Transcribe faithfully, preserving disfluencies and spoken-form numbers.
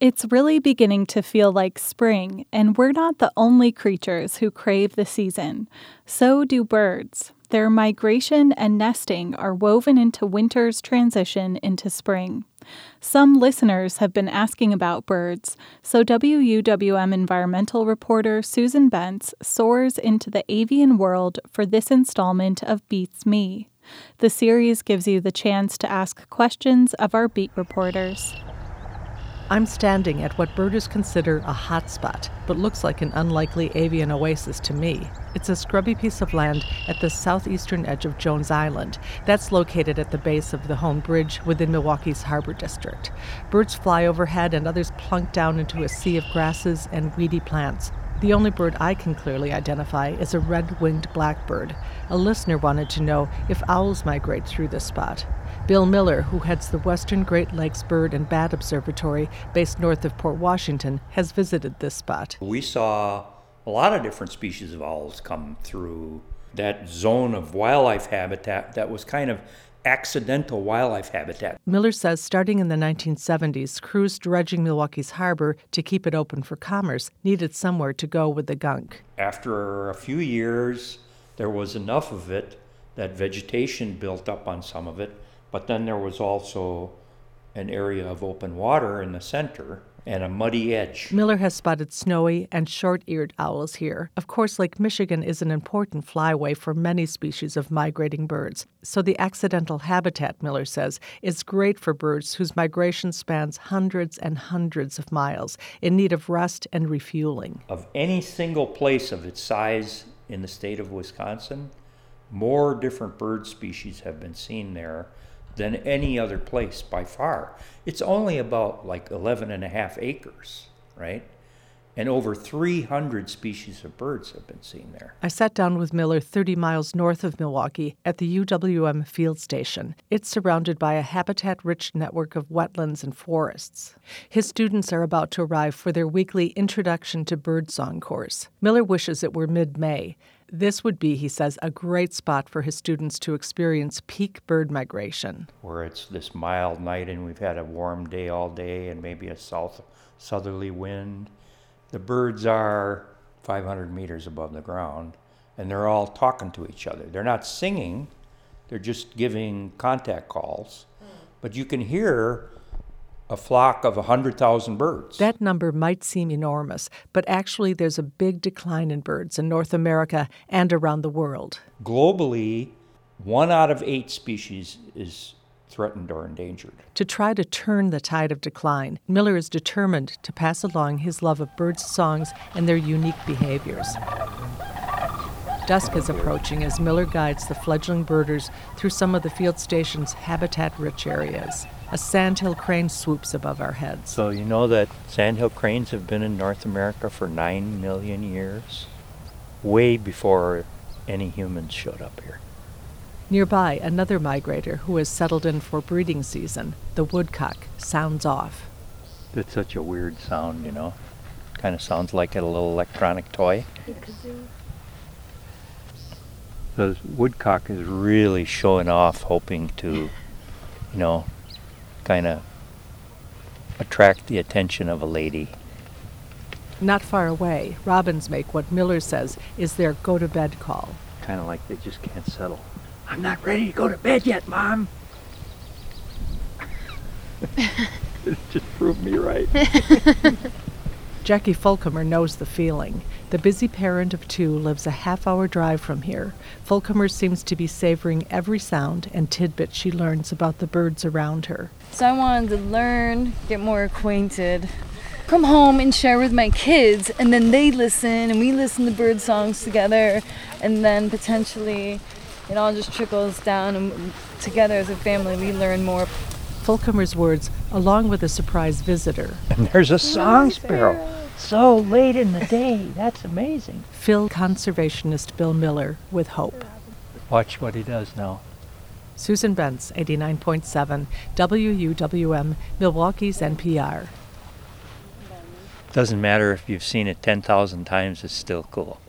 It's really beginning to feel like spring, and we're not the only creatures who crave the season. So do birds. Their migration and nesting are woven into winter's transition into spring. Some listeners have been asking about birds, so W U W M environmental reporter Susan Bentz soars into the avian world for this installment of Beats Me. The series gives you the chance to ask questions of our beat reporters. I'm standing at what birders consider a hot spot, but looks like an unlikely avian oasis to me. It's a scrubby piece of land at the southeastern edge of Jones Island. That's located at the base of the Home Bridge within Milwaukee's Harbor District. Birds fly overhead and others plunk down into a sea of grasses and weedy plants. The only bird I can clearly identify is a red-winged blackbird. A listener wanted to know if owls migrate through this spot. Bill Miller, who heads the Western Great Lakes Bird and Bat Observatory based north of Port Washington, has visited this spot. We saw a lot of different species of owls come through that zone of wildlife habitat that was kind of accidental wildlife habitat. Miller says starting in the nineteen seventies, crews dredging Milwaukee's harbor to keep it open for commerce needed somewhere to go with the gunk. After a few years, there was enough of it that vegetation built up on some of it, but then there was also an area of open water in the center and a muddy edge. Miller has spotted snowy and short-eared owls here. Of course, Lake Michigan is an important flyway for many species of migrating birds. So the accidental habitat, Miller says, is great for birds whose migration spans hundreds and hundreds of miles in need of rest and refueling. Of any single place of its size in the state of Wisconsin, more different bird species have been seen there than any other place by far. It's only about like eleven and a half acres, right? And over three hundred species of birds have been seen there. I sat down with Miller thirty miles north of Milwaukee at the U W M field station. It's surrounded by a habitat-rich network of wetlands and forests. His students are about to arrive for their weekly Introduction to Birdsong course. Miller wishes it were mid-May. This would be, he says, a great spot for his students to experience peak bird migration. Where it's this mild night and we've had a warm day all day and maybe a south southerly wind. The birds are five hundred meters above the ground and they're all talking to each other. They're not singing, they're just giving contact calls. But you can hear a flock of one hundred thousand birds. That number might seem enormous, but actually there's a big decline in birds in North America and around the world. Globally, one out of eight species is threatened or endangered. To try to turn the tide of decline, Miller is determined to pass along his love of birds' songs and their unique behaviors. Dusk is approaching as Miller guides the fledgling birders through some of the field station's habitat-rich areas. A sandhill crane swoops above our heads. So you know that sandhill cranes have been in North America for nine million years, way before any humans showed up here. Nearby, another migrator who has settled in for breeding season, the woodcock, sounds off. It's such a weird sound, you know. Kind of sounds like a little electronic toy. The woodcock is really showing off, hoping to, you know, kind of attract the attention of a lady. Not far away, robins make what Miller says is their go-to-bed call. Kind of like they just can't settle. I'm not ready to go to bed yet, Mom. Just proved me right. Jackie Fulcomer knows the feeling. The busy parent of two lives a half-hour drive from here. Fulcomer seems to be savoring every sound and tidbit she learns about the birds around her. So I wanted to learn, get more acquainted, come home and share with my kids, and then they listen, and we listen to bird songs together, and then potentially it all just trickles down, and together as a family we learn more. Fulcomer's words, along with a surprise visitor. And there's a song sparrow. So late in the day. That's amazing. Fill conservationist Bill Miller with hope. Watch what he does now. Susan Bentz, eighty-nine point seven, W U W M, Milwaukee's N P R. Doesn't matter if you've seen it ten thousand times, it's still cool.